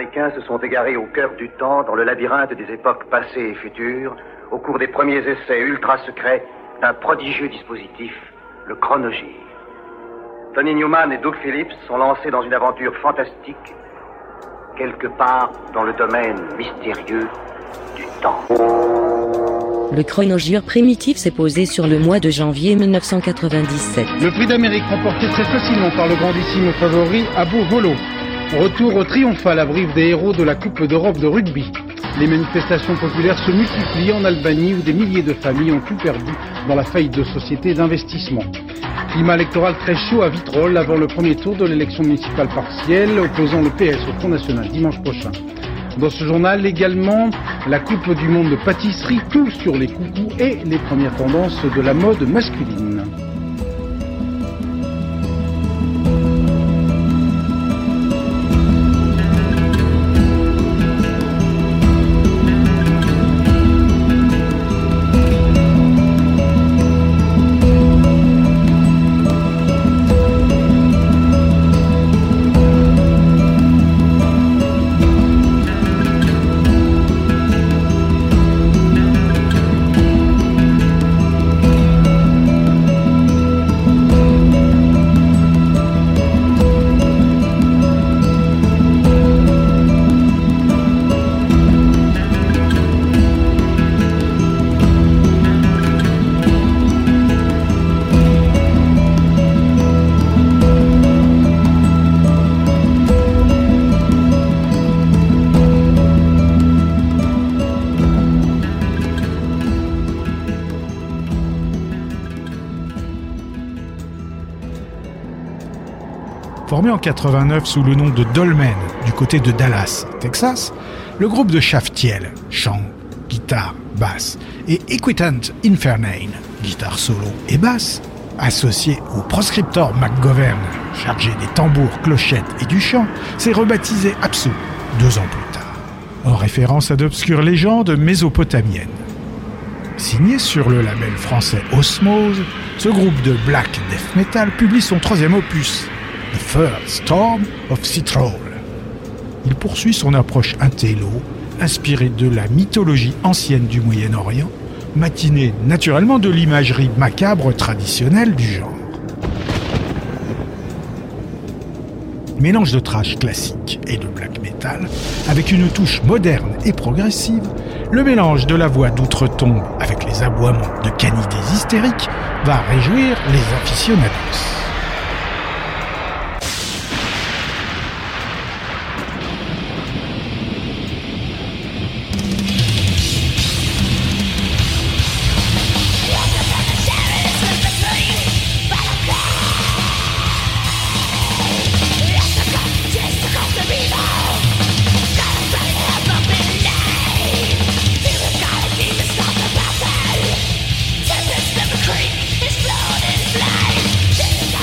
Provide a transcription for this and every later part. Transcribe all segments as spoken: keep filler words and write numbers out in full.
Américains se sont égarés au cœur du temps, dans le labyrinthe des époques passées et futures, au cours des premiers essais ultra-secrets d'un prodigieux dispositif, le chronogir. Tony Newman et Doug Phillips sont lancés dans une aventure fantastique, quelque part dans le domaine mystérieux du temps. Le chronogir primitif s'est posé sur le mois de janvier mille neuf cent quatre-vingt-dix-sept. Le prix d'Amérique remporté très facilement par le grandissime favori Abou Volo. Retour au triomphal à Brive des héros de la Coupe d'Europe de rugby. Les manifestations populaires se multiplient en Albanie où des milliers de familles ont tout perdu dans la faillite de sociétés d'investissement. Climat électoral très chaud à Vitrolles avant le premier tour de l'élection municipale partielle opposant le P S au Front National dimanche prochain. Dans ce journal également, la Coupe du Monde de pâtisserie, tout sur les coucous et les premières tendances de la mode masculine. Formé en quatre-vingt-neuf sous le nom de Dolmen, du côté de Dallas, Texas, le groupe de Shaftiel, chant, guitare, basse, et Equitant Infernane, guitare solo et basse, associé au proscriptor McGovern, chargé des tambours, clochettes et du chant, s'est rebaptisé Apsu, deux ans plus tard, en référence à d'obscures légendes mésopotamiennes. Signé sur le label français Osmose, ce groupe de black death metal publie son troisième opus, The First Storm of Citral. Il poursuit son approche intello, inspirée de la mythologie ancienne du Moyen-Orient, matinée naturellement de l'imagerie macabre traditionnelle du genre. Mélange de thrash classique et de black metal, avec une touche moderne et progressive, le mélange de la voix d'outre-tombe avec les aboiements de canidés hystériques va réjouir les aficionados. Explode in flames.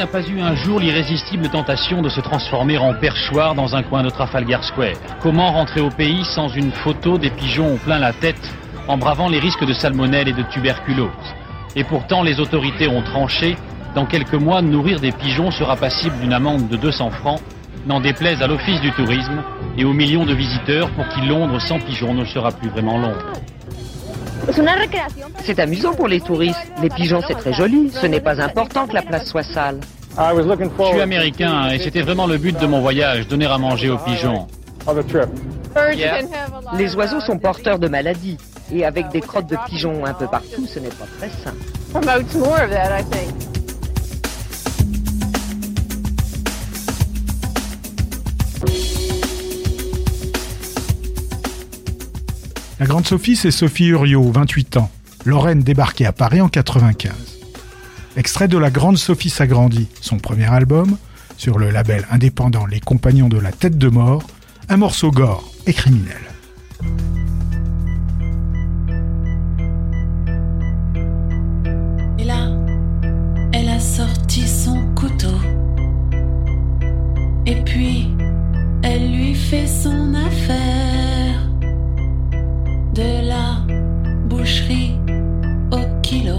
n'a pas eu un jour l'irrésistible tentation de se transformer en perchoir dans un coin de Trafalgar Square? Comment rentrer au pays sans une photo des pigeons au plein la tête, en bravant les risques de salmonelle et de tuberculose? Et pourtant, les autorités ont tranché. Dans quelques mois, nourrir des pigeons sera passible d'une amende de deux cents francs, n'en déplaise à l'Office du tourisme et aux millions de visiteurs pour qui Londres sans pigeons ne sera plus vraiment Londres. C'est amusant pour les touristes. Les pigeons, c'est très joli. Ce n'est pas important que la place soit sale. Je suis américain et c'était vraiment le but de mon voyage, donner à manger aux pigeons. Yeah. Les oiseaux sont porteurs de maladies. Et avec des crottes de pigeons un peu partout, ce n'est pas très sain. La grande Sophie, c'est Sophie Uriot, vingt-huit ans, Lorraine débarquée à Paris en quatre-vingt-quinze. Extrait de La Grande Sophie s'agrandit, son premier album, sur le label indépendant Les Compagnons de la Tête de Mort, un morceau gore et criminel. Et là, elle a sorti son couteau. Et puis, elle lui fait son affaire. De la boucherie au kilo,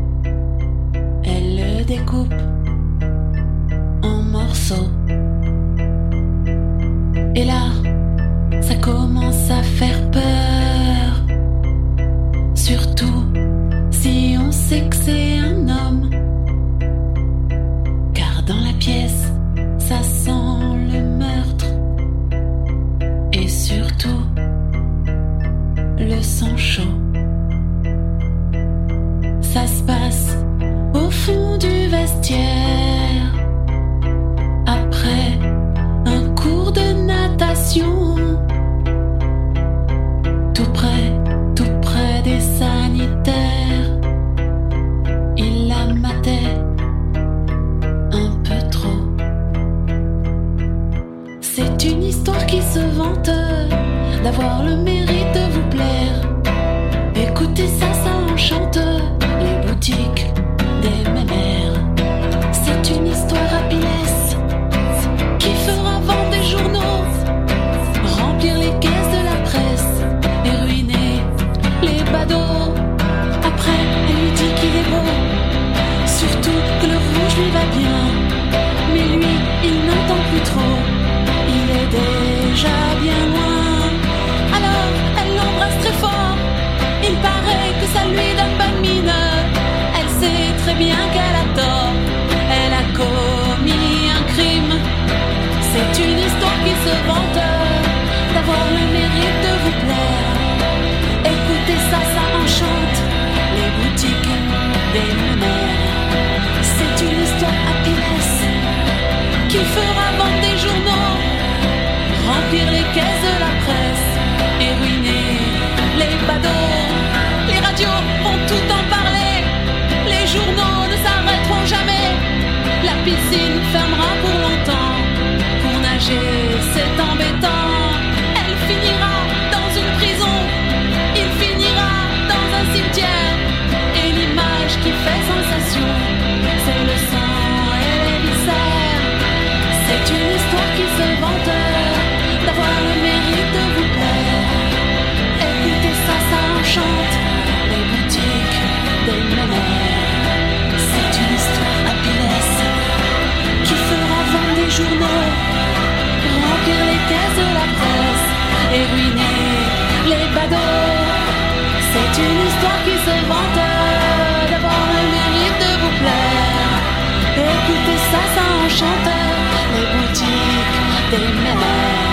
elle le découpe en morceaux. Et là, ça commence à faire peur, surtout si on sait que c'est un homme, car dans la pièce, ça sent le meurtre, et surtout le sang chaud. Ça se passe au fond du vestiaire, après un cours de natation, tout près, tout près des sanitaires. Il la matait un peu trop. C'est une histoire qui se vante d'avoir le mérite de vous plaire. Écoutez ça, ça enchante les boutiques des mémères. C'est une histoire à Pinès qui fera vendre des journaux, remplir les caisses de la presse et ruiner les badauds. Après, elle lui dit qu'il est beau, surtout que le rouge lui va bien. Mais lui, il n'entend plus trop, il est déjà bien loin. Alors, elle l'embrasse très fort. Il paraît que ça lui donne bonne mine. Elle sait très bien qu'elle a tort. Elle a commis un crime. C'est une histoire qui se vante d'avoir le mérite de vous plaire. Écoutez ça, ça enchante les boutiques des mémères. C'est une histoire à Pinès qui fera vendre des journaux, remplir les caisses de la presse et ruiner les badauds. Les radios vont tout en parler, les journaux ne s'arrêteront jamais. La piscine fermera pour longtemps, pour nager c'est embêtant. Elle finira dans une prison, il finira dans un cimetière. Et l'image qui fait sensation, c'est le sang et les viscères. C'est une histoire qui se vante d'avoir le mérite de vous plaire. Écoutez ça, ça enchante les boutiques des mémères. C'est une histoire à Pinès qui fera vendre des journaux, remplir les caisses de la presse et ruiner les badauds. C'est une histoire qui se vante d'avoir le mérite de vous plaire. Écoutez ça, ça enchante les boutiques des mémères.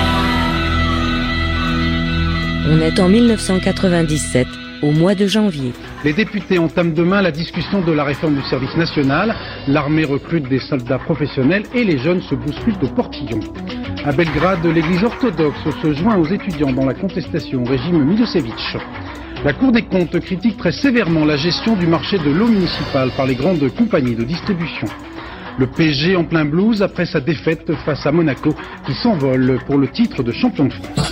On est en mille neuf cent quatre-vingt-dix-sept, au mois de janvier. Les députés entament demain la discussion de la réforme du service national. L'armée recrute des soldats professionnels et les jeunes se bousculent au portillon. À Belgrade, l'église orthodoxe se joint aux étudiants dans la contestation au régime Milosevic. La Cour des comptes critique très sévèrement la gestion du marché de l'eau municipale par les grandes compagnies de distribution. Le P S G en plein blues après sa défaite face à Monaco qui s'envole pour le titre de champion de France.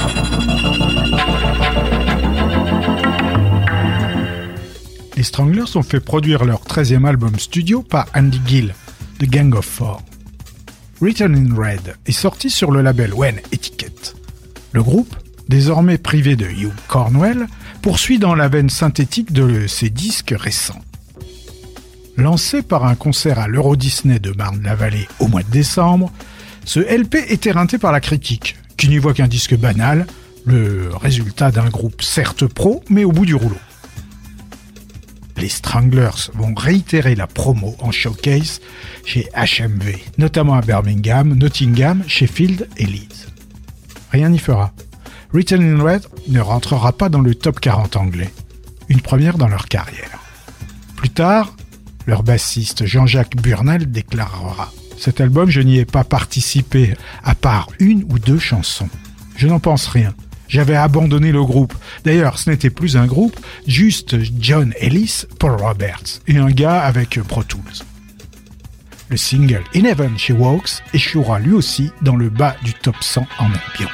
Les Stranglers ont fait produire leur treizième album studio par Andy Gill, The Gang of Four. Written in Red est sorti sur le label When Etiquette. Le groupe, désormais privé de Hugh Cornwell, poursuit dans la veine synthétique de ses disques récents. Lancé par un concert à l'Euro Disney de Marne-la-Vallée au mois de décembre, ce L P est éreinté par la critique, qui n'y voit qu'un disque banal, le résultat d'un groupe certes pro, mais au bout du rouleau. Les Stranglers vont réitérer la promo en showcase chez H M V, notamment à Birmingham, Nottingham, Sheffield et Leeds. Rien n'y fera. Written in Red ne rentrera pas dans le top quarante anglais, une première dans leur carrière. Plus tard, leur bassiste Jean-Jacques Burnel déclarera « Cet album, je n'y ai pas participé, à part une ou deux chansons. Je n'en pense rien. J'avais abandonné le groupe. D'ailleurs, ce n'était plus un groupe, juste John Ellis, Paul Roberts et un gars avec Pro Tools. » Le single In Heaven She Walks échouera lui aussi dans le bas du top cent en ambiant.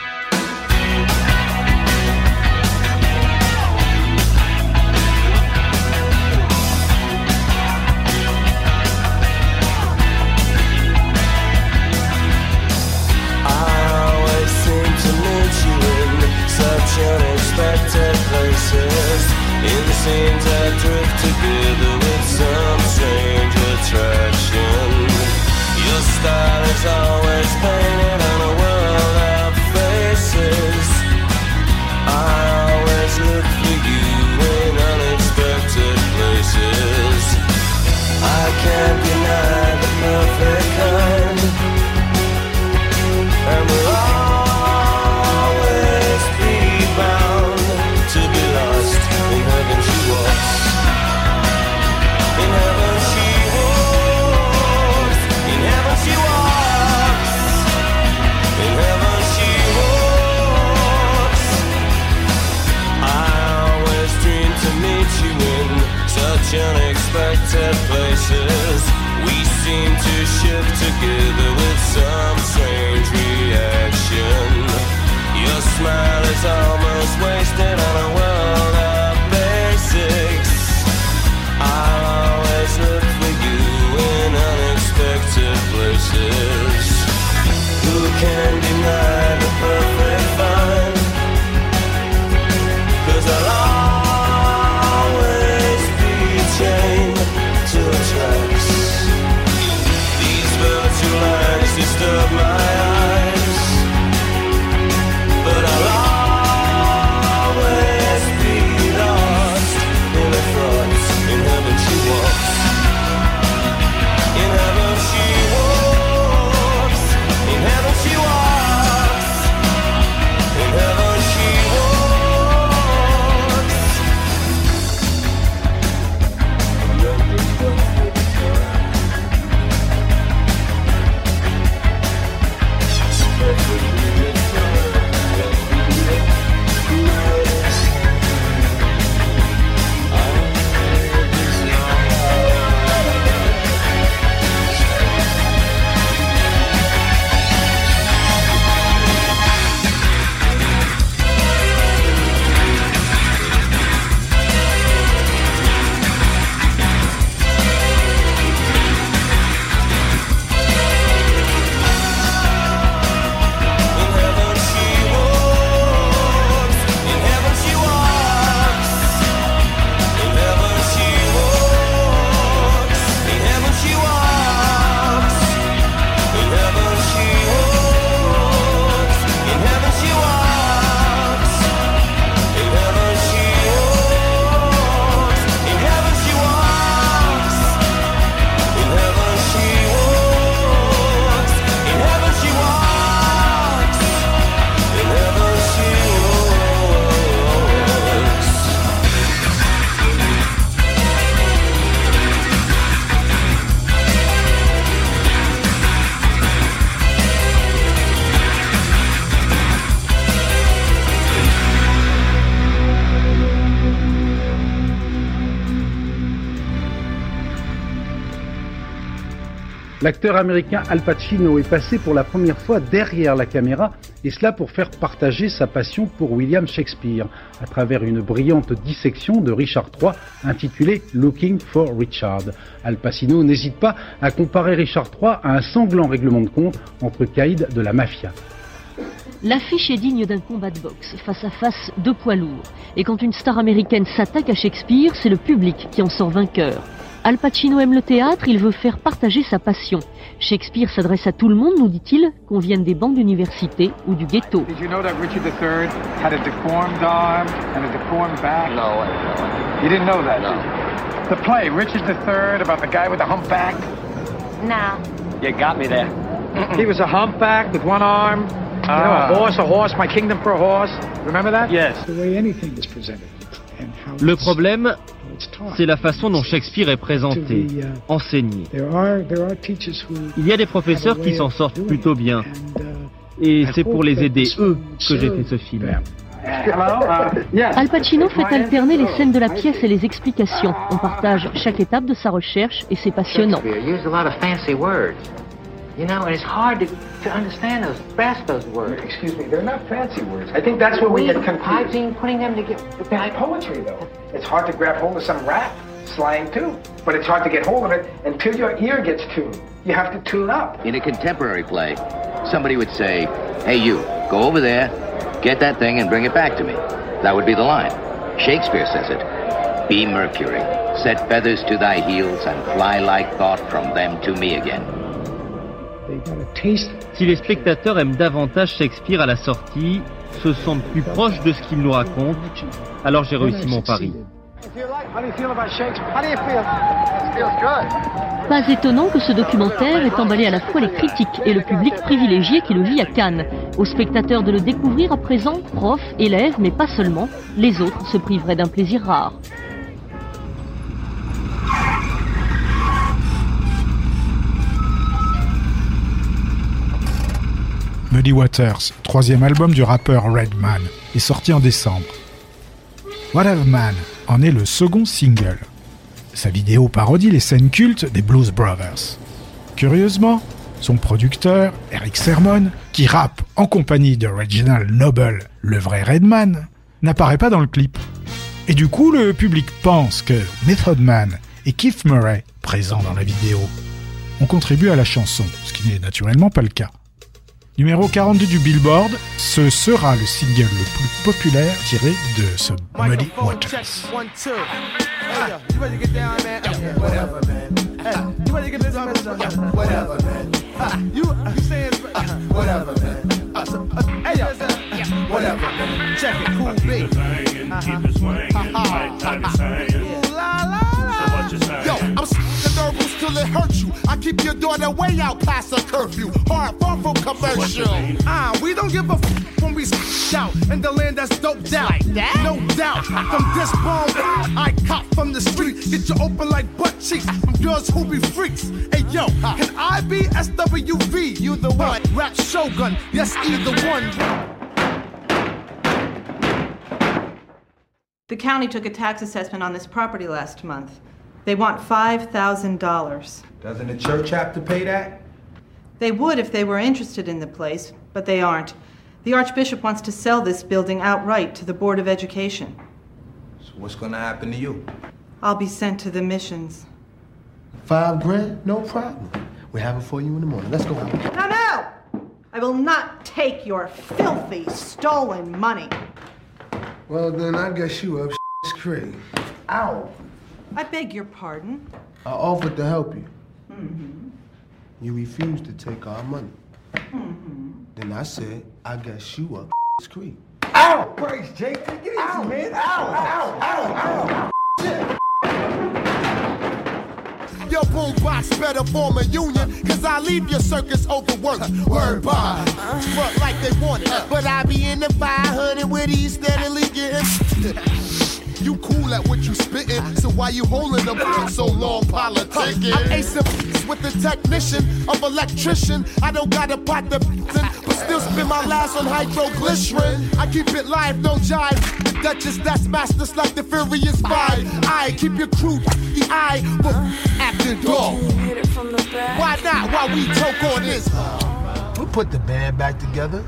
Unexpected places, in scenes that drift together with some strange attraction. Your style is always painted on a world of faces. I always look for you in unexpected places. I can't deny the perfect kind, and we'll all unexpected places. We seem to shift together with some strange reaction. Your smile is almost wasted on a world of basics. I'll always look for you in unexpected places. Who can deny the perfect find? 'Cause I'll chain to the tracks. These virtual lines disturb my eyes, but I'll L'acteur américain Al Pacino est passé pour la première fois derrière la caméra, et cela pour faire partager sa passion pour William Shakespeare, à travers une brillante dissection de Richard trois intitulée « Looking for Richard ». Al Pacino n'hésite pas à comparer Richard trois à un sanglant règlement de compte entre caïds de la mafia. L'affiche est digne d'un combat de boxe, face à face, deux poids lourds. Et quand une star américaine s'attaque à Shakespeare, c'est le public qui en sort vainqueur. Al Pacino aime le théâtre, il veut faire partager sa passion. Shakespeare s'adresse à tout le monde, nous dit-il, qu'on vienne des bancs d'université ou du ghetto. Did you know that Richard the Third had a deformed arm and a deformed back? No, I no. You didn't know that, no. did you? The play, Richard the Third, about the guy with the humpback? No. You got me there. He was a humpback with one arm. You know, a horse, a horse, my kingdom for a horse. Remember that? Yes. The way anything is presented and how Le problème, c'est la façon dont Shakespeare est présenté, enseigné. Il y a des professeurs qui s'en sortent plutôt bien. Et c'est pour les aider, eux, que j'ai fait ce film. Al Pacino fait alterner les scènes de la pièce et les explications. On partage chaque étape de sa recherche et c'est passionnant. You know, and it's hard to, to understand those, grasp those words. Excuse me, they're not fancy words. I think that's where we get confused. Piping, putting them together. They're like poetry, though. It's hard to grab hold of some rap slang, too. But it's hard to get hold of it until your ear gets tuned. You have to tune up. In a contemporary play, somebody would say, hey, you, go over there, get that thing and bring it back to me. That would be the line. Shakespeare says it. Be Mercury, set feathers to thy heels and fly like thought from them to me again. Si les spectateurs aiment davantage Shakespeare à la sortie, se sentent plus proches de ce qu'il nous raconte, alors j'ai réussi mon pari. Pas étonnant que ce documentaire ait emballé à la fois les critiques et le public privilégié qui le vit à Cannes. Aux spectateurs de le découvrir à présent, profs, élèves, mais pas seulement, les autres se priveraient d'un plaisir rare. Muddy Waters, troisième album du rappeur Redman, est sorti en décembre. Whatever Man en est le second single. Sa vidéo parodie les scènes cultes des Blues Brothers. Curieusement, son producteur, Eric Sermon, qui rappe en compagnie de Reginald Noble, le vrai Redman, n'apparaît pas dans le clip. Et du coup, le public pense que Method Man et Keith Murray, présents dans la vidéo, ont contribué à la chanson, ce qui n'est naturellement pas le cas. Numéro quarante-deux du Billboard, ce sera le single le plus populaire tiré de ce Muddy Waters. Yo, I'm the nervous till it hurts you. I keep your daughter way out past her curfew. Hard, far from commercial. Ah, uh, we don't give a f when we out in the land that's doped out. Like that? No doubt. From this bomb, I cop from the street. Get you open like butt cheeks from girls who be freaks. Hey yo, can I be S W V? You the one. Rap Shogun, yes, either one. The county took a tax assessment on this property last month. They want five thousand dollars. Doesn't the church have to pay that? They would if they were interested in the place, but they aren't. The Archbishop wants to sell this building outright to the Board of Education. So what's going to happen to you? I'll be sent to the missions. Five grand? No problem. We'll have it for you in the morning. Let's go out. No, no! I will not take your filthy, stolen money. Well, then I guess you up Craig. Ow! I beg your pardon? I offered to help you. Mm-hmm. You refused to take our money. Mm-hmm. Then I said, I guess you up Creek. Ow! Praise J T, get easy, ow, man. Ow, ow, ow, ow. Shit. Yo, boombox better form a union, cause I leave your circus overworked. Word bond. Fuck like they want it, but I be in the five hundred with these steadily getting. You cool at what you spittin', so why you holding them for so long politicking? I'm Ace with the technician of electrician. I don't got a pot to but still spend my last on hydroglycerin. I keep it live, no jive. The Duchess, that's masters like the Furious Five. I keep your crew, the eye, but acting dog. Why not? Why we choke on this? We put the band back together.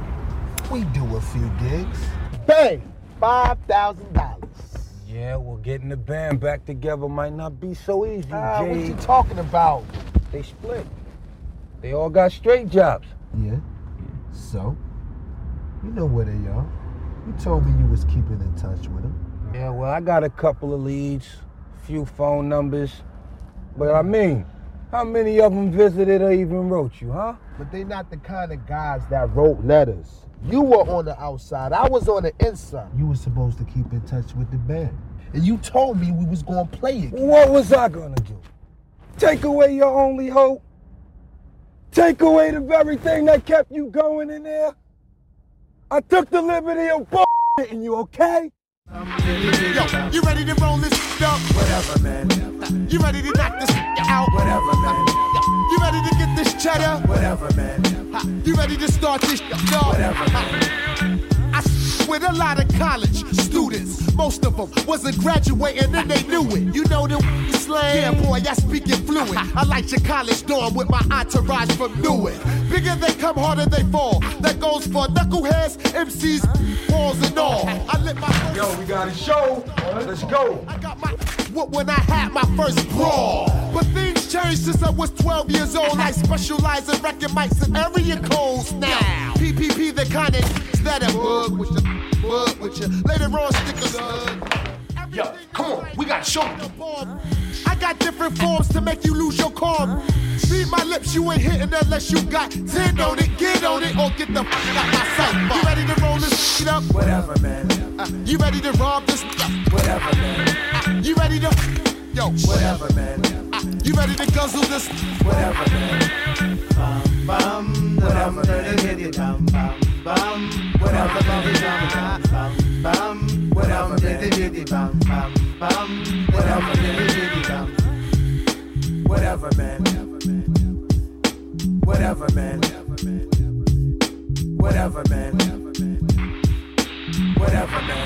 We do a few gigs. Bang! five thousand dollars. Yeah, well, getting the band back together might not be so easy, Ah, Jay. what you talking about? They split. They all got straight jobs. Yeah. So? You know where they are. You told me you was keeping in touch with them. Yeah, well, I got a couple of leads, few phone numbers. But I mean, how many of them visited or even wrote you, huh? But they not the kind of guys that wrote letters. You were on the outside. I was on the inside. You were supposed to keep in touch with the band. And you told me we was going to play it. What was I going to do? Take away your only hope? Take away the very thing that kept you going in there? I took the liberty of bullshitting you, okay? Yo, you ready to roll this up? Whatever, man. You ready to knock this out? Whatever, man. You ready to get this cheddar? Whatever, man. You ready to start this dog? Whatever, man. I s- with a lot of college students. Most of them wasn't graduating and they knew it. You know the slang? Yeah, boy, I speak it fluent. I like your college dorm with my entourage from Newark. Bigger they come, harder they fall. That goes for knuckleheads, M Cs, balls and all. I lit my first. Yo, we got a show. Let's go. I got my what when I had my first brawl. But things changed since I was twelve years old. I specialize in wrecking mics and area codes now. P P P, the kind of that a bug with you, bug with you. Later on, stick a slug. Yo, come on, we got to show them. I got different forms to make you lose your calm. Read my lips, you ain't hitting unless you got ten on it. Get on it or get the fuck out my sight. You ready to roll this shit up? Whatever, man. Uh, you ready to rob this? Whatever, man. Uh, you ready to? Yo, whatever, man. Uh, you ready to guzzle this? Whatever, man. Bum, bum, whatever, man. Bum, bum, bum, whatever, man. Bum, bum, whatever, man. Bum, bum, bum, whatever, man. Whatever, man. Whatever, man. Whatever, man. Whatever, man.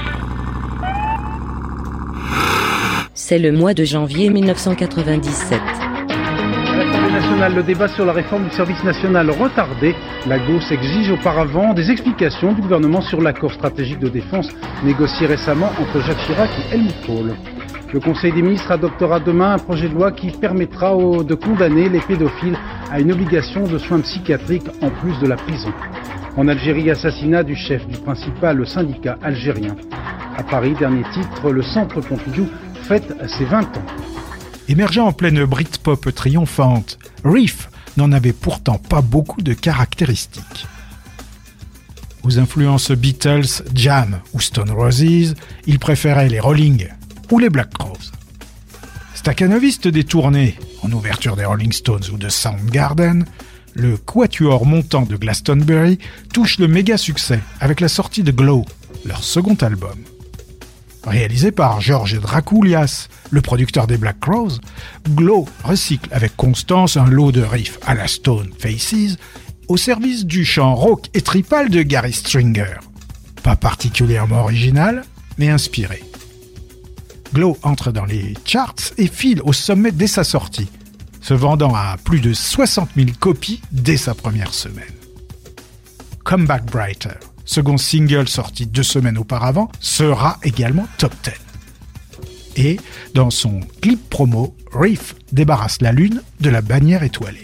C'est le mois de janvier mille neuf cent quatre-vingt-dix-sept. À l'Assemblée nationale, le débat sur la réforme du service national retardé. La gauche exige auparavant des explications du gouvernement sur l'accord stratégique de défense négocié récemment entre Jacques Chirac et Helmut Kohl. Le Conseil des ministres adoptera demain un projet de loi qui permettra au, de condamner les pédophiles à une obligation de soins psychiatriques en plus de la prison. En Algérie, assassinat du chef du principal syndicat algérien. À Paris, dernier titre, le Centre Pompidou fête ses vingt ans. Émergeant en pleine Britpop triomphante, Reef n'en avait pourtant pas beaucoup de caractéristiques. Aux influences Beatles, Jam ou Stone Roses, il préférait les Rolling ou les Black Crowes. Stakhanoviste des tournées, en ouverture des Rolling Stones ou de Soundgarden, le quatuor montant de Glastonbury touche le méga succès avec la sortie de Glow, leur second album. Réalisé par George Drakoulias, le producteur des Black Crowes, Glow recycle avec constance un lot de riffs à la Stone Faces au service du chant rock et tripal de Gary Stringer. Pas particulièrement original, mais inspiré. Glow entre dans les charts et file au sommet dès sa sortie, se vendant à plus de soixante mille copies dès sa première semaine. Come Back Brighter, second single sorti deux semaines auparavant, sera également top dix. Et, dans son clip promo, Reef débarrasse la Lune de la bannière étoilée.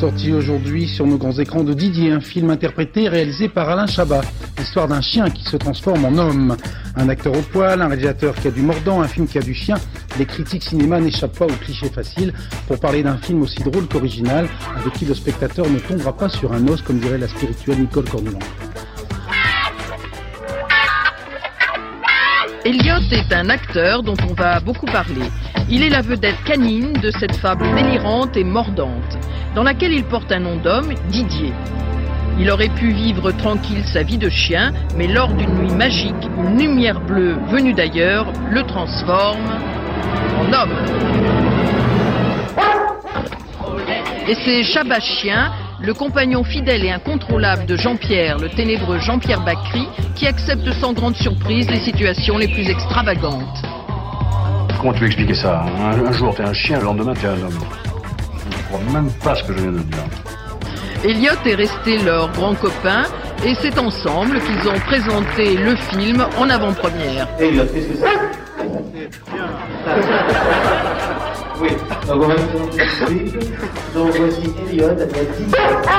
sortie aujourd'hui sur nos grands écrans de Didier, un film interprété et réalisé par Alain Chabat. L'histoire d'un chien qui se transforme en homme. Un acteur au poil, un réalisateur qui a du mordant, un film qui a du chien. Les critiques cinéma n'échappent pas aux clichés faciles pour parler d'un film aussi drôle qu'original, avec qui le spectateur ne tombera pas sur un os, comme dirait la spirituelle Nicole Cornulan. Elliot est un acteur dont on va beaucoup parler. Il est la vedette canine de cette fable délirante et mordante, dans laquelle il porte un nom d'homme, Didier. Il aurait pu vivre tranquille sa vie de chien, mais lors d'une nuit magique, une lumière bleue venue d'ailleurs le transforme en homme. Et c'est Chabat Chien, le compagnon fidèle et incontrôlable de Jean-Pierre, le ténébreux Jean-Pierre Bacri, qui accepte sans grande surprise les situations les plus extravagantes. Comment tu veux expliquer ça? Un, un jour t'es un chien, le lendemain t'es un homme. Je ne crois même pas ce que je viens de dire. Elliot est resté leur grand copain et c'est ensemble qu'ils ont présenté le film en avant-première. Elliot, qu'est-ce que c'est? Oui, donc on va se donc voici Elliot avec dix.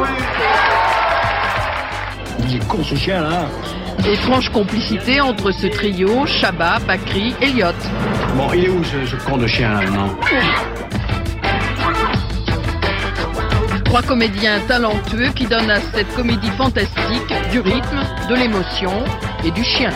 Il est con ce chien là. Étrange complicité entre ce trio, Chabat, Bacri, Elliot. Bon, il est où ce, ce con de chien là maintenant? Trois comédiens talentueux qui donnent à cette comédie fantastique du rythme, de l'émotion et du chien.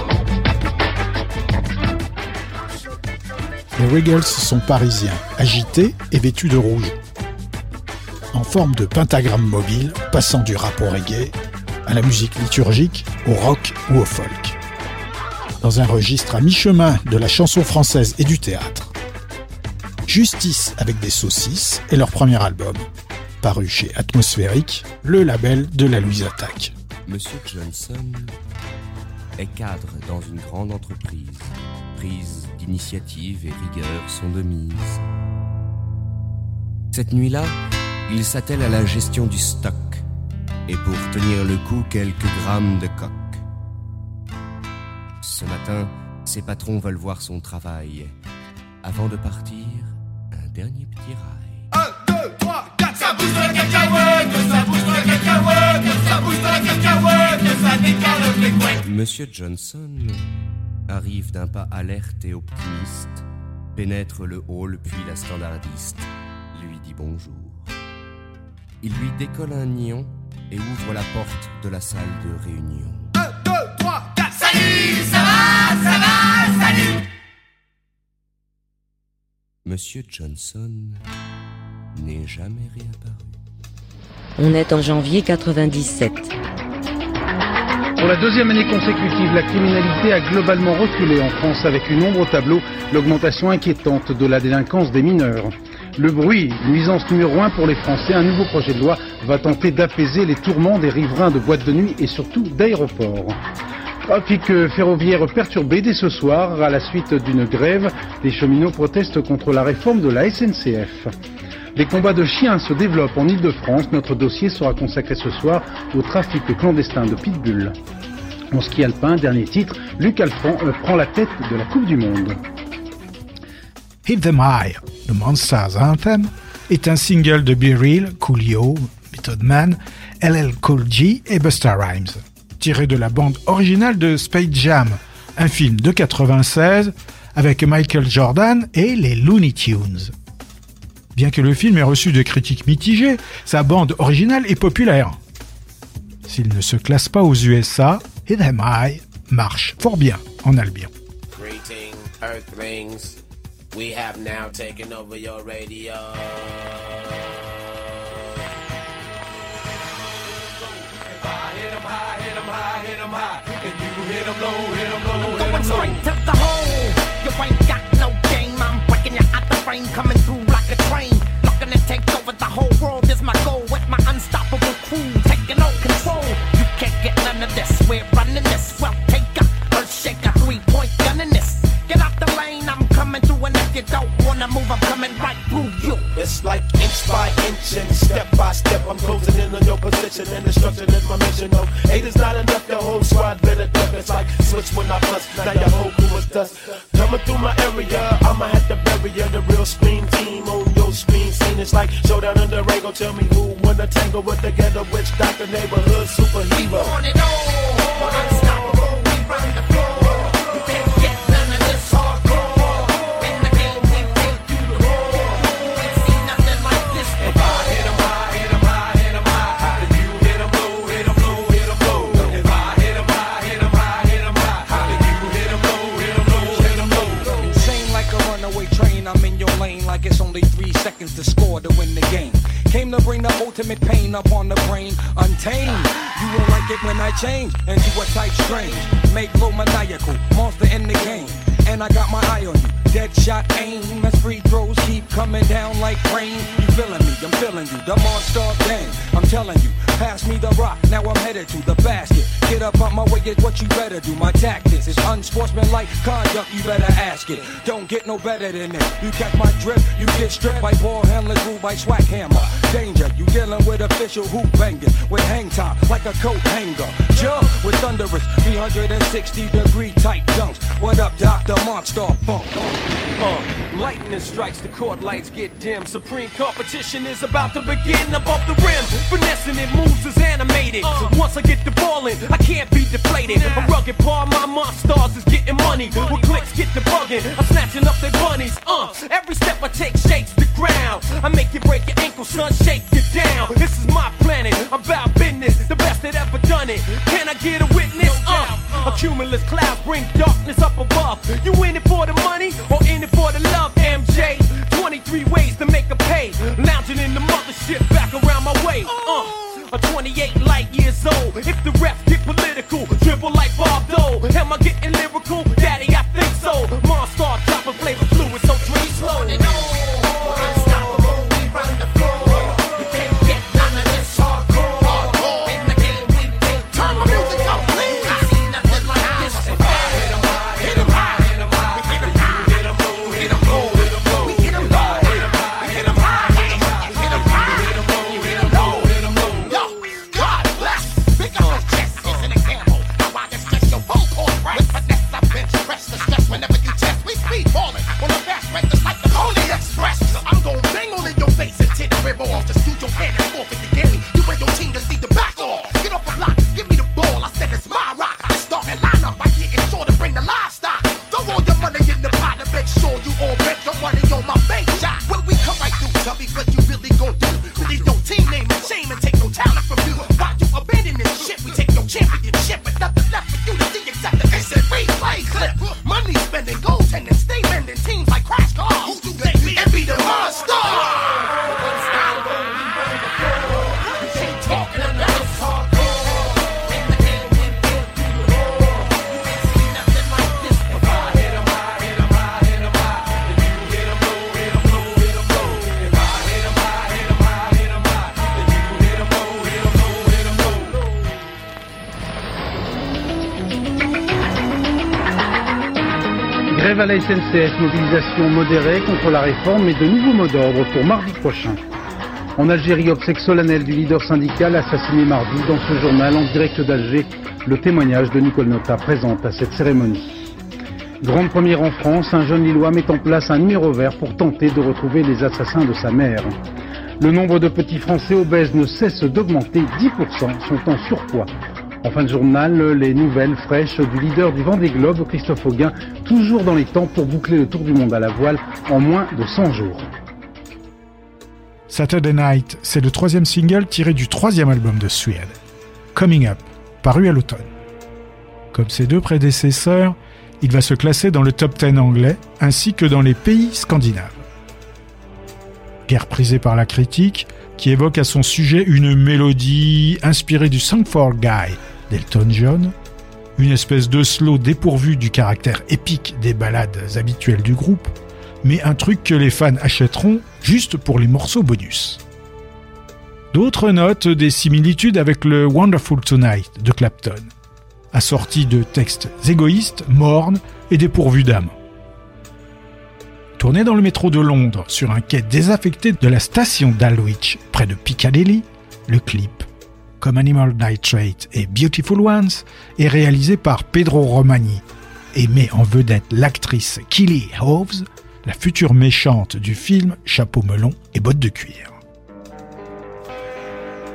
Les Regals sont parisiens, agités et vêtus de rouge. En forme de pentagramme mobile, passant du rap au reggae, à la musique liturgique, au rock ou au folk. Dans un registre à mi-chemin de la chanson française et du théâtre. Justice avec des saucisses est leur premier album, paru chez Atmosphérique, le label de la Louise Attaque. Monsieur Johnson est cadre dans une grande entreprise. Prise d'initiative et rigueur sont de mise. Cette nuit-là, il s'attelle à la gestion du stock et pour tenir le coup, quelques grammes de coque. Ce matin, ses patrons veulent voir son travail. Avant de partir, un dernier petit rail. un, deux, trois, quatre, ça bouge de la cacahuète, ça bouge de la cacahuète, ça bouge de la cacahuète, ça décale les couettes. Monsieur Johnson arrive d'un pas alerte et optimiste, pénètre le hall puis la standardiste, lui dit bonjour. Il lui décolle un nion et ouvre la porte de la salle de réunion. un, deux, trois, quatre, salut, ça va, ça va, salut. Monsieur Johnson n'est jamais réapparu. On est en janvier quatre-vingt-dix-sept. Pour la deuxième année consécutive, la criminalité a globalement reculé en France avec une ombre au tableau, l'augmentation inquiétante de la délinquance des mineurs. Le bruit, nuisance numéro un pour les Français, un nouveau projet de loi va tenter d'apaiser les tourments des riverains de boîtes de nuit et surtout d'aéroports. Trafic ferroviaire perturbé dès ce soir à la suite d'une grève. Les cheminots protestent contre la réforme de la S N C F. Les combats de chiens se développent en Ile-de-France. Notre dossier sera consacré ce soir au trafic clandestin de pitbull. En ski alpin, dernier titre, Luc Alphand euh, prend la tête de la Coupe du Monde. Hit Them High, le Monsters Anthem, est un single de B-Real, Coolio, Method Man, L L Cool J et Busta Rhymes, tiré de la bande originale de Space Jam, un film de quatre-vingt-seize avec Michael Jordan et les Looney Tunes. Bien que le film ait reçu de critiques mitigées, sa bande originale est populaire. S'il ne se classe pas aux U S A, Hit Them High marche fort bien en Albion. Greeting, Earthlings. We have now taken over your radio. Hit 'em high, hit 'em high, hit 'em high. Can you hit 'em low, hit 'em low, hit 'em low? Going straight to the hole. You ain't got no game. I'm breaking you out the frame, coming through like a train. Looking to take over the whole world is my goal. With my unstoppable crew taking no control. You can't get none of this. We're running this. Well, take a earth shaker, three point gun in this. Get out the lane, I'm coming through, and if you don't wanna move, I'm coming right through you. It's like inch by inch and step by step, I'm closing in on your position, and destruction is my mission. No, eight is not enough, the whole squad better duck. It's like switch when I bust, now your whole crew is dust. Coming through my area, I'ma have to bury ya. The real scream team on your screen scene. It's like showdown in the ring, go tell me who won. tangle with the ghetto witch doctor, neighborhood superhero. On and on, unstoppable, we run the floor. You can't get none of this hardcore. In the game, we take you to war. Ain't seen nothing like this. If I hit 'em high, hit 'em high, hit 'em high. How do you hit 'em low, hit 'em low, hit 'em low? If I hit 'em high, hit 'em high, hit 'em high. How do you hit 'em low, hit 'em low, hit 'em low? Insane like a runaway train, I'm in your lane like it's only three seconds to score to win the game. Came to bring the ultimate pain up on the brain, untamed. You won't like it when I change into a type strange. Make low maniacal, monster in the game. And I got my eye on you, dead shot aim. As free throws keep coming down like rain. You feeling me, I'm feeling you, the monster gang. I'm telling you, pass me the rock, now I'm headed to the basket. Get up on my way, it's what you better do. My tactics is unsportsmanlike conduct, you better ask it. Don't get no better than this. You catch my drift, you get stripped by ball handlers, ruled by swag hammer. Danger, you dealing with official hoop bangers with hang time like a coat hanger. Jump with thunderous three hundred sixty degree tight dunks. What up, Doctor Monster Funk? Uh, lightning strikes, the court lights get dim. Supreme competition is about to begin above the rim. Finessing it moves is animated. So once I get the ball in, I can't be deflated. A rugged paw, my monsters is getting money. With clicks get the bugging, I'm snatching up their bunnies. Uh, every step I take shakes the ground. I make you break your ankle, son, shake you down. This is my planet, I'm about business, the best that ever done it. Can I get a witness? Uh, a cumulus cloud bring darkness up above. You in it for the money or in it for the love, M J? twenty-three ways to make a pay. Lounging in the mothership back around my way. Uh, a twenty-eight light years old. If the refs get political, dribble like Bob Dole. Am I getting lyrical? Daddy, I think so. Monster dropping flavor fluid, so dream slow. Unstoppable, we run the floor. You can't get none of this hardcore. In the game, we take turn the music up, please. I see nothing like this. If I hit 'em high, hit 'em high, hit 'em high. We hit 'em high, hit 'em low, hit 'em low, hit 'em low. We hit 'em low, hit 'em high, hit 'em high, hit 'em high, hit 'em high, hit 'em low, hit 'em low, hit 'em low. Yo, God bless. Big up his chest, it's an example. How I can stretch your vocal right. With finesse, I bench press the stress whenever you test. We speed falling on the fast records like the Pony Express. I'm gon' bang all in your face and tip the river off. Just shoot your hand and forfeit the game. You and your team just need to back off. Get off the block, give me the ball. I said it's my rock. I start and line up by getting sure to bring the livestock. Throw all your money in the pot to make sure you all bet your money on my bank shot. Well, we come right through, tell me what you really gon' do. Leave your team name and shame and take no talent from you. Why you abandon this shit? We take your championship, but nothing left for you to see except the instant replay clip. Money spending, goaltending, stay bending teams like crash cars. Who do they be? And be the monster. You can't talk none of this hardcore. In the game, we built through the roar. You ain't seen nothing like this. If I hit 'em high, hit 'em high, hit 'em high. If you hit 'em low, hit 'em low, hit 'em low. If I hit 'em high, hit 'em high, hit 'em high. If you hit 'em low, hit 'em low, hit 'em low. Grève à la S N C F, mobilisation modérée contre la réforme et de nouveaux mots d'ordre pour mardi prochain. En Algérie, obsèque solennelle du leader syndical assassiné mardi. Dans ce journal, en direct d'Alger, le témoignage de Nicole Nota présente à cette cérémonie. Grande première en France, un jeune Lillois met en place un numéro vert pour tenter de retrouver les assassins de sa mère. Le nombre de petits Français obèses ne cesse d'augmenter, dix pour cent sont en surpoids. En fin de journal, les nouvelles fraîches du leader du Vendée Globe, Christophe Auguin, toujours dans les temps pour boucler le tour du monde à la voile en moins de cent jours. Saturday Night, c'est le troisième single tiré du troisième album de Suede, Coming Up, paru à l'automne. Comme ses deux prédécesseurs, il va se classer dans le top dix anglais ainsi que dans les pays scandinaves. Guère prisé par la critique, qui évoque à son sujet une mélodie inspirée du Song for Guy d'Elton John, une espèce de slow dépourvu du caractère épique des ballades habituelles du groupe, mais un truc que les fans achèteront juste pour les morceaux bonus. D'autres notent des similitudes avec le Wonderful Tonight de Clapton, assorti de textes égoïstes, mornes et dépourvus d'âme. Tourné dans le métro de Londres, sur un quai désaffecté de la station d'Alwich, près de Piccadilly, le clip, comme Animal Nitrate et Beautiful Ones, est réalisé par Pedro Romani et met en vedette l'actrice Kelly Hoves, la future méchante du film Chapeau melon et bottes de cuir.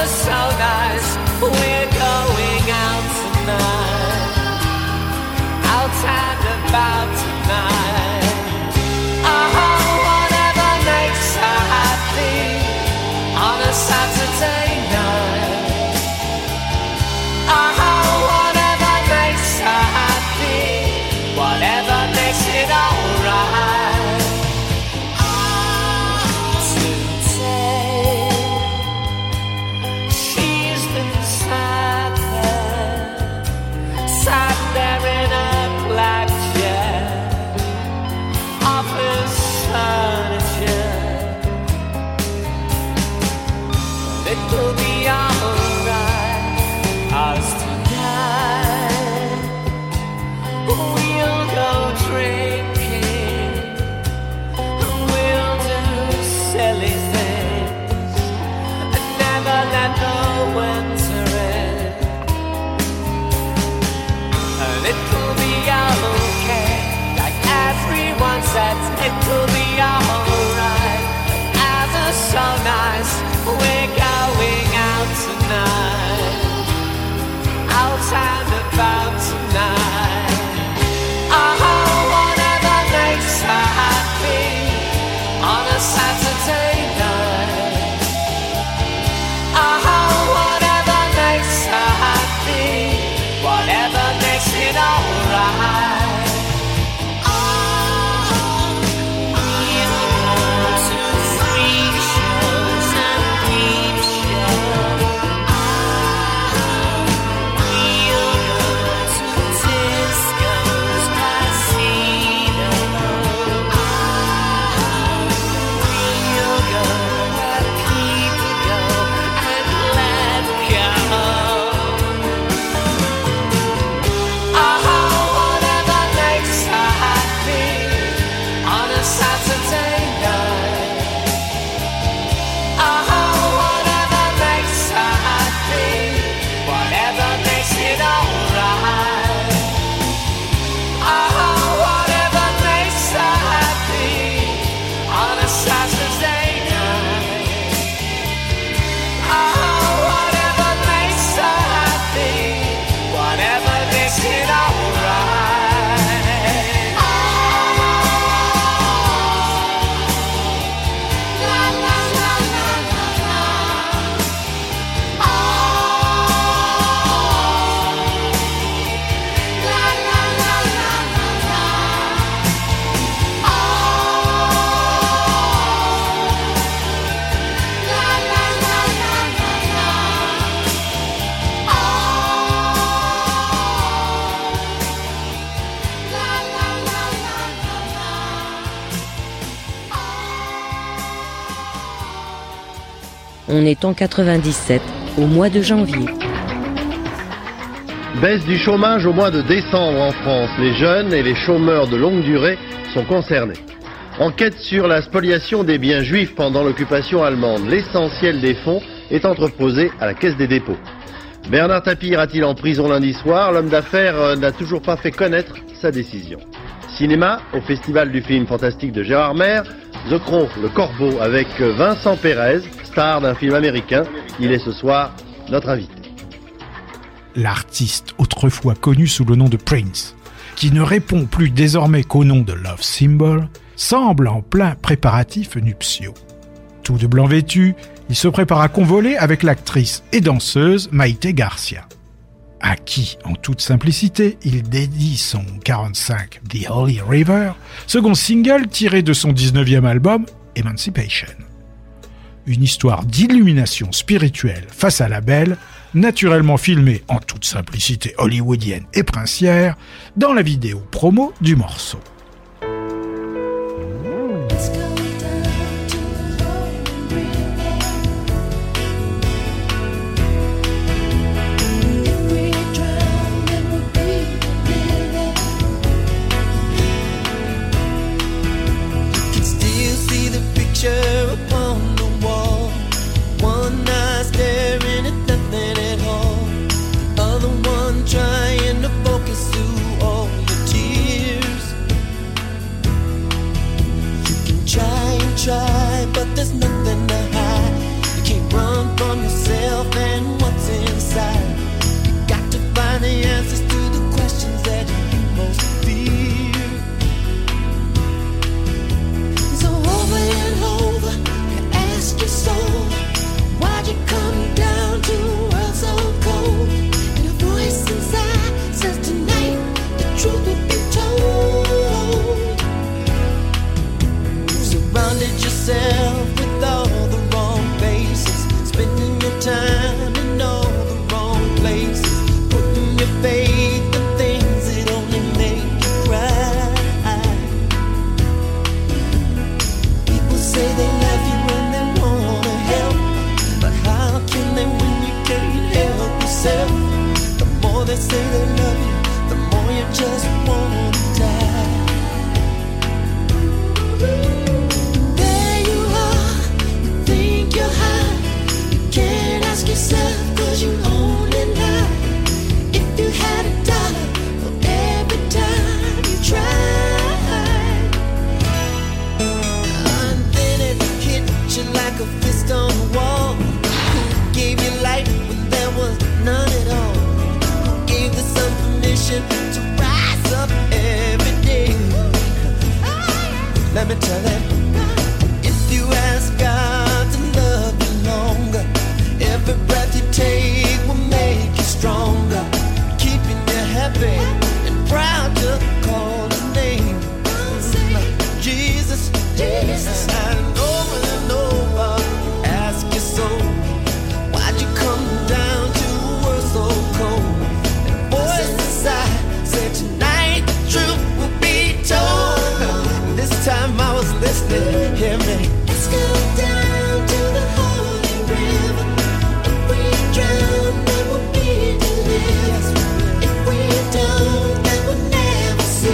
so nice. We're going out tonight. Out and about tonight. Oh, whatever makes her happy on a Saturday night. Oh, whatever makes her happy, whatever makes it alright. It'll be alright, 'cause tonight we'll go drinking, we'll do silly things, and never let the winter end. And it'll be okay, like everyone says, it'll be alright. As it's so nice, we're going out tonight, out and about tonight. Oh, whatever makes her happy on a Saturday night. Oh, whatever makes her happy, whatever makes it alright. On est en quatre-vingt-dix-sept, au mois de janvier. Baisse du chômage au mois de décembre en France. Les jeunes et les chômeurs de longue durée sont concernés. Enquête sur la spoliation des biens juifs pendant l'occupation allemande. L'essentiel des fonds est entreposé à la Caisse des dépôts. Bernard Tapie ira-t-il en prison lundi soir? L'homme d'affaires n'a toujours pas fait connaître sa décision. Cinéma, au Festival du film fantastique de Gérard Maire, The Crow, le corbeau, avec Vincent Pérez, star d'un film américain. Il est ce soir notre invité. L'artiste autrefois connu sous le nom de Prince, qui ne répond plus désormais qu'au nom de Love Symbol, semble en plein préparatifs nuptiaux. Tout de blanc vêtu, il se prépare à convoler avec l'actrice et danseuse Maïté Garcia, à qui, en toute simplicité, il dédie son quarante-cinq The Holy River, second single tiré de son dix-neuvième album Emancipation. Une histoire d'illumination spirituelle face à la belle, naturellement filmée en toute simplicité hollywoodienne et princière, dans la vidéo promo du morceau. Trying to focus through all the tears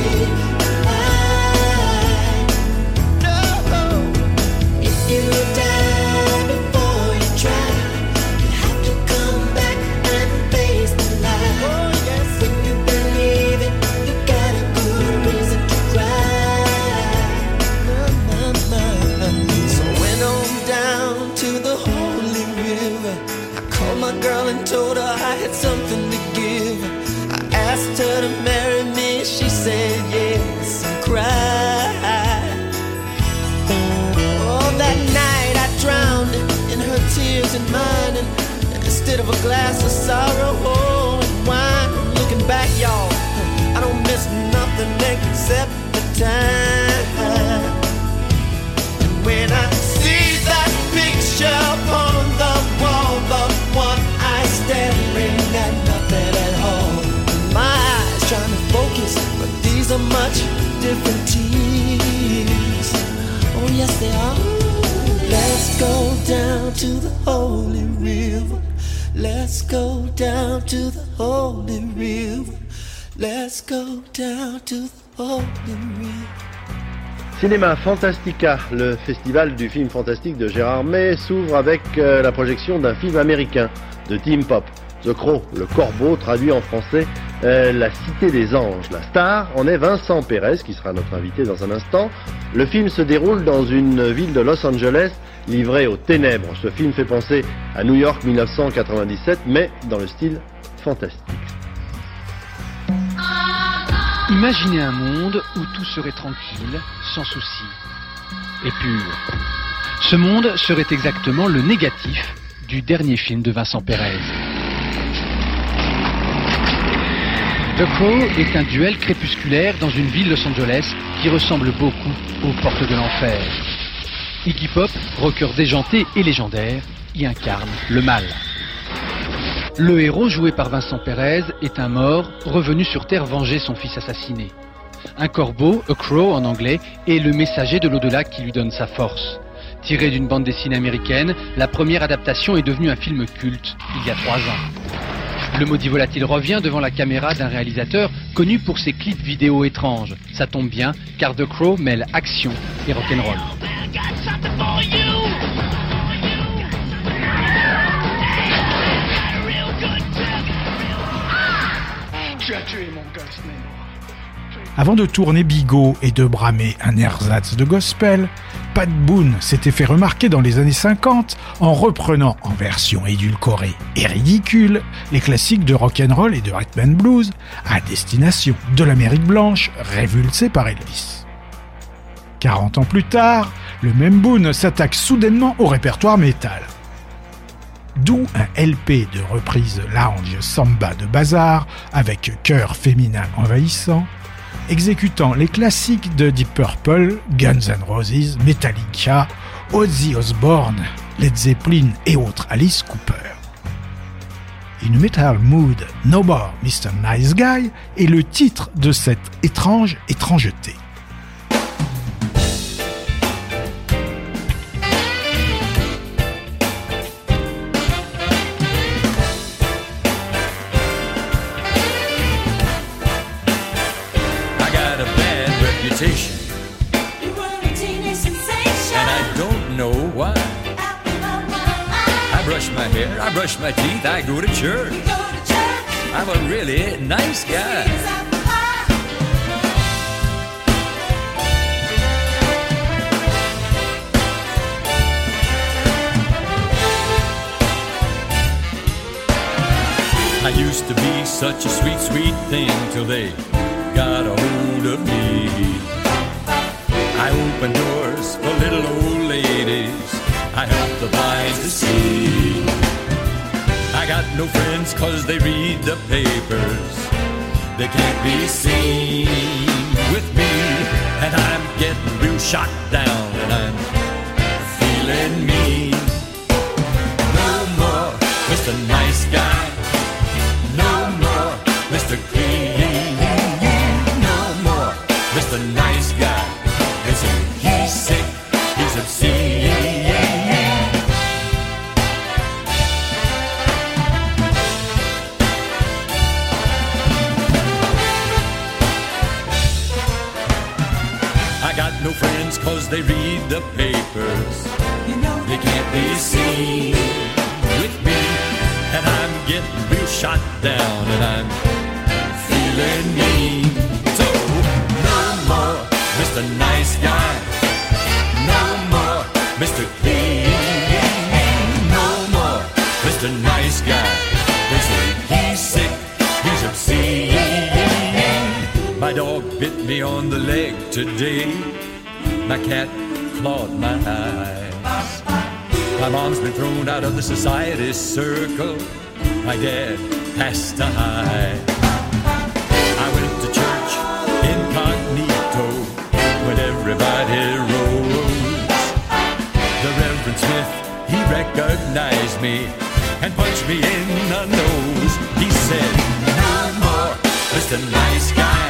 Cinéma Fantastica, le festival du film fantastique de Gérard May, s'ouvre avec euh, la projection d'un film américain de Tim Pop, The Crow, le corbeau, traduit en français euh, La Cité des Anges. La star en est Vincent Pérez, qui sera notre invité dans un instant. Le film se déroule dans une ville de Los Angeles livrée aux ténèbres. Ce film fait penser à New York mille neuf cent quatre-vingt-dix-sept, mais dans le style fantastique. Imaginez un monde où tout serait tranquille, sans souci, et pur. Ce monde serait exactement le négatif du dernier film de Vincent Pérez. The Crow est un duel crépusculaire dans une ville Los Angeles qui ressemble beaucoup aux portes de l'enfer. Iggy Pop, rocker déjanté et légendaire, y incarne le mal. Le héros, joué par Vincent Pérez, est un mort revenu sur Terre venger son fils assassiné. Un corbeau, a crow en anglais, est le messager de l'au-delà qui lui donne sa force. Tiré d'une bande dessinée américaine, la première adaptation est devenue un film culte il y a trois ans. Le maudit volatile revient devant la caméra d'un réalisateur connu pour ses clips vidéo étranges. Ça tombe bien, car The Crow mêle action et rock'n'roll. Avant de tourner Bigot et de bramer un ersatz de gospel, Pat Boone s'était fait remarquer dans les années cinquante en reprenant en version édulcorée et ridicule les classiques de rock'n'roll et de rhythm and blues à destination de l'Amérique blanche révulsée par Elvis. quarante ans plus tard, le même Boone s'attaque soudainement au répertoire métal. D'où un L P de reprise lounge samba de bazar avec chœur féminin envahissant, exécutant les classiques de Deep Purple, Guns N' Roses, Metallica, Ozzy Osbourne, Led Zeppelin et autres Alice Cooper. In Metal Mood, No More mister Nice Guy est le titre de cette étrange étrangeté. You were a teenage sensation, and I don't know why. I brush my hair, I brush my teeth, I go to church. You go to church. I'm a really nice guy. I used to be such a sweet, sweet thing till they got a hold of me. I open doors for little old ladies, I help the blind to see. I got no friends cause they read the papers, they can't be seen with me. And I'm getting real shot down and I'm feeling mean. No more Mister Nice Guy, no more Mister Clean, no more Mister Nice Guy. He's sick, he's obscene. I got no friends cause they read the papers. They can't be seen with me. And I'm getting real shot down and I'm feeling mean. So no more Mister Nice Guy, no more Mister Clean, no more Mister Nice Guy. They say he's sick, he's obscene. My dog bit me on the leg today. My cat clawed my eye. My mom's been thrown out of the society circle. My dad passed a high. I went to church incognito when everybody rose. The Reverend Smith, he recognized me and punched me in the nose. He said, no more Mister Nice Guy,